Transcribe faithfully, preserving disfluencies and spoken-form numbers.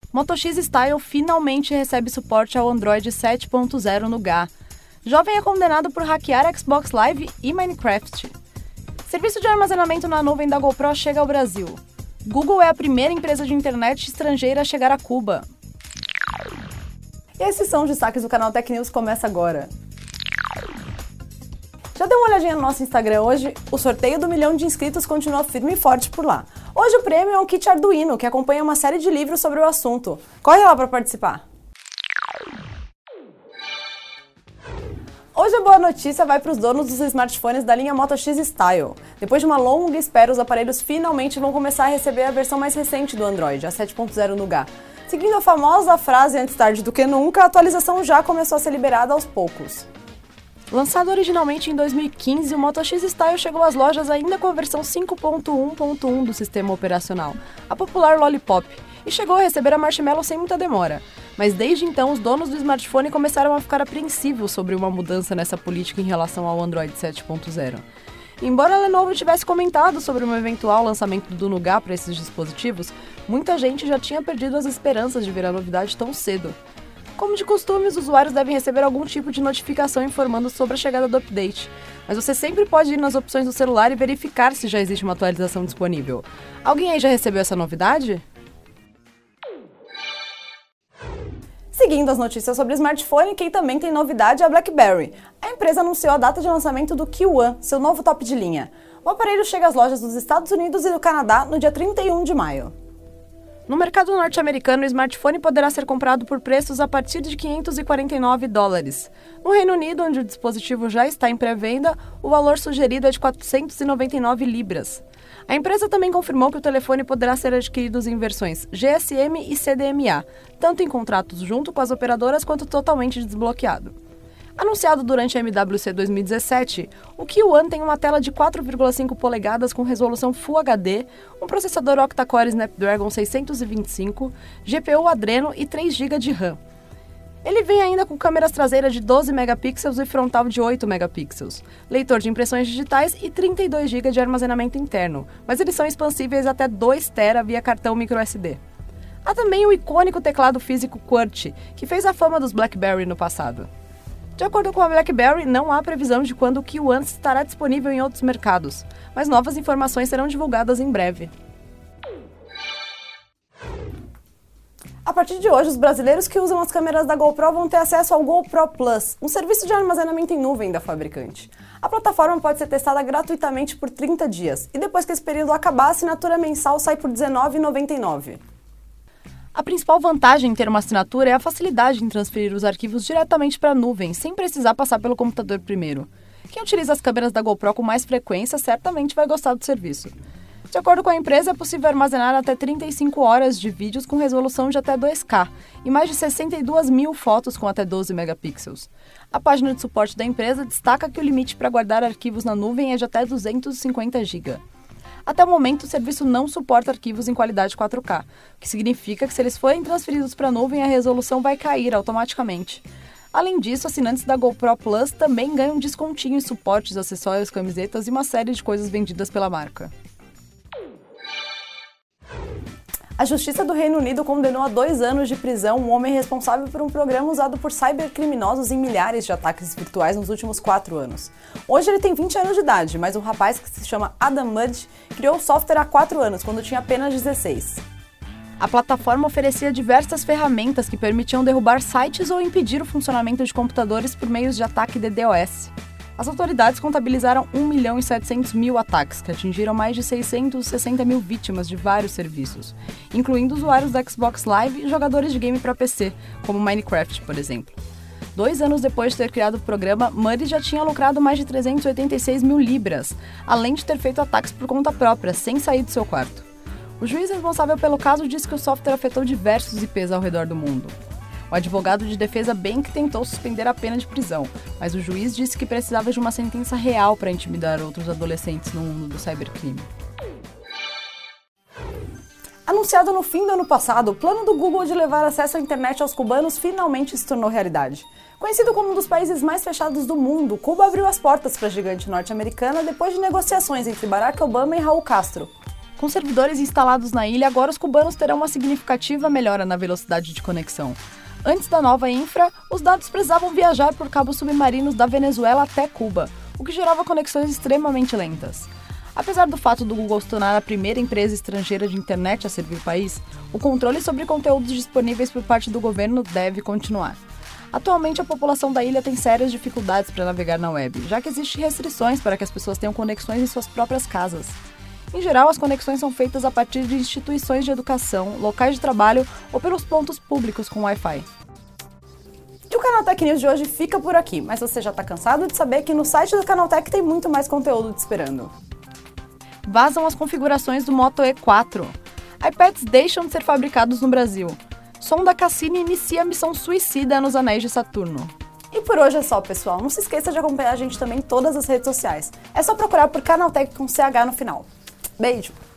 Moto X Style finalmente recebe suporte ao Android sete ponto zero no G A. Jovem é condenado por hackear Xbox Live e Minecraft. Serviço de armazenamento na nuvem da GoPro chega ao Brasil. Google é a primeira empresa de internet estrangeira a chegar a Cuba. E esses são os destaques do canal Tech News, começa agora. Já deu uma olhadinha no nosso Instagram hoje? O sorteio do milhão de inscritos continua firme e forte por lá. Hoje o prêmio é um kit Arduino, que acompanha uma série de livros sobre o assunto. Corre lá para participar! Hoje a boa notícia vai para os donos dos smartphones da linha Moto X Style. Depois de uma longa espera, os aparelhos finalmente vão começar a receber a versão mais recente do Android, a sete ponto zero no G A. Seguindo a famosa frase antes tarde do que nunca, a atualização já começou a ser liberada aos poucos. Lançado originalmente em dois mil e quinze, o Moto X Style chegou às lojas ainda com a versão cinco ponto um ponto um do sistema operacional, a popular Lollipop, e chegou a receber a Marshmallow sem muita demora. Mas desde então, os donos do smartphone começaram a ficar apreensivos sobre uma mudança nessa política em relação ao Android sete ponto zero. Embora a Lenovo tivesse comentado sobre um eventual lançamento do Nougat para esses dispositivos, muita gente já tinha perdido as esperanças de ver a novidade tão cedo. Como de costume, os usuários devem receber algum tipo de notificação informando sobre a chegada do update, mas você sempre pode ir nas opções do celular e verificar se já existe uma atualização disponível. Alguém aí já recebeu essa novidade? Seguindo as notícias sobre smartphone, quem também tem novidade é a BlackBerry. A empresa anunciou a data de lançamento do Q One, seu novo top de linha. O aparelho chega às lojas dos Estados Unidos e do Canadá no dia trinta e um de maio. No mercado norte-americano, o smartphone poderá ser comprado por preços a partir de quinhentos e quarenta e nove dólares. No Reino Unido, onde o dispositivo já está em pré-venda, o valor sugerido é de quatrocentos e noventa e nove libras. A empresa também confirmou que o telefone poderá ser adquirido em versões G S M e C D M A, tanto em contratos junto com as operadoras quanto totalmente desbloqueado. Anunciado durante a M W C dois mil e dezessete, o Q One tem uma tela de quatro vírgula cinco polegadas com resolução Full H D, um processador octa-core Snapdragon seiscentos e vinte e cinco, G P U Adreno e três gigas de RAM. Ele vem ainda com câmeras traseiras de doze megapixels e frontal de oito megapixels, leitor de impressões digitais e trinta e dois gigas de armazenamento interno, mas eles são expansíveis até dois terabytes via cartão microSD. Há também o icônico teclado físico QWERTY, que fez a fama dos BlackBerry no passado. De acordo com a BlackBerry, não há previsão de quando o Q One estará disponível em outros mercados, mas novas informações serão divulgadas em breve. A partir de hoje, os brasileiros que usam as câmeras da GoPro vão ter acesso ao GoPro Plus, um serviço de armazenamento em nuvem da fabricante. A plataforma pode ser testada gratuitamente por trinta dias, e depois que esse período acabar, a assinatura mensal sai por dezenove reais e noventa e nove centavos. A principal vantagem em ter uma assinatura é a facilidade em transferir os arquivos diretamente para a nuvem, sem precisar passar pelo computador primeiro. Quem utiliza as câmeras da GoPro com mais frequência certamente vai gostar do serviço. De acordo com a empresa, é possível armazenar até trinta e cinco horas de vídeos com resolução de até dois K e mais de sessenta e duas mil fotos com até doze megapixels. A página de suporte da empresa destaca que o limite para guardar arquivos na nuvem é de até duzentos e cinquenta gigas. Até o momento, o serviço não suporta arquivos em qualidade quatro K, o que significa que se eles forem transferidos para a nuvem, a resolução vai cair automaticamente. Além disso, assinantes da GoPro Plus também ganham descontinho em suportes, acessórios, camisetas e uma série de coisas vendidas pela marca. A Justiça do Reino Unido condenou a dois anos de prisão um homem responsável por um programa usado por cybercriminosos em milhares de ataques virtuais nos últimos quatro anos. Hoje ele tem vinte anos de idade, mas o rapaz, que se chama Adam Mudge, criou o software há quatro anos, quando tinha apenas dezesseis. A plataforma oferecia diversas ferramentas que permitiam derrubar sites ou impedir o funcionamento de computadores por meios de ataque DDoS. As autoridades contabilizaram um milhão e setecentos mil ataques, que atingiram mais de seiscentos e sessenta mil vítimas de vários serviços, incluindo usuários da Xbox Live e jogadores de game para P C, como Minecraft, por exemplo. Dois anos depois de ter criado o programa, Muddy já tinha lucrado mais de trezentos e oitenta e seis mil libras, além de ter feito ataques por conta própria, sem sair do seu quarto. O juiz responsável pelo caso disse que o software afetou diversos I Ps ao redor do mundo. O advogado de defesa bem que tentou suspender a pena de prisão, mas o juiz disse que precisava de uma sentença real para intimidar outros adolescentes no mundo do cybercrime. Anunciado no fim do ano passado, o plano do Google de levar acesso à internet aos cubanos finalmente se tornou realidade. Conhecido como um dos países mais fechados do mundo, Cuba abriu as portas para a gigante norte-americana depois de negociações entre Barack Obama e Raul Castro. Com servidores instalados na ilha, agora os cubanos terão uma significativa melhora na velocidade de conexão. Antes da nova infra, os dados precisavam viajar por cabos submarinos da Venezuela até Cuba, o que gerava conexões extremamente lentas. Apesar do fato do Google se tornar a primeira empresa estrangeira de internet a servir o país, o controle sobre conteúdos disponíveis por parte do governo deve continuar. Atualmente, a população da ilha tem sérias dificuldades para navegar na web, já que existem restrições para que as pessoas tenham conexões em suas próprias casas. Em geral, as conexões são feitas a partir de instituições de educação, locais de trabalho ou pelos pontos públicos com Wi-Fi. E o Canaltech News de hoje fica por aqui, mas você já está cansado de saber que no site do Canaltech tem muito mais conteúdo te esperando. Vazam as configurações do Moto E quatro. iPads deixam de ser fabricados no Brasil. Sonda Cassini inicia a missão suicida nos anéis de Saturno. E por hoje é só, pessoal. Não se esqueça de acompanhar a gente também em todas as redes sociais. É só procurar por Canaltech com C H no final. Beijo!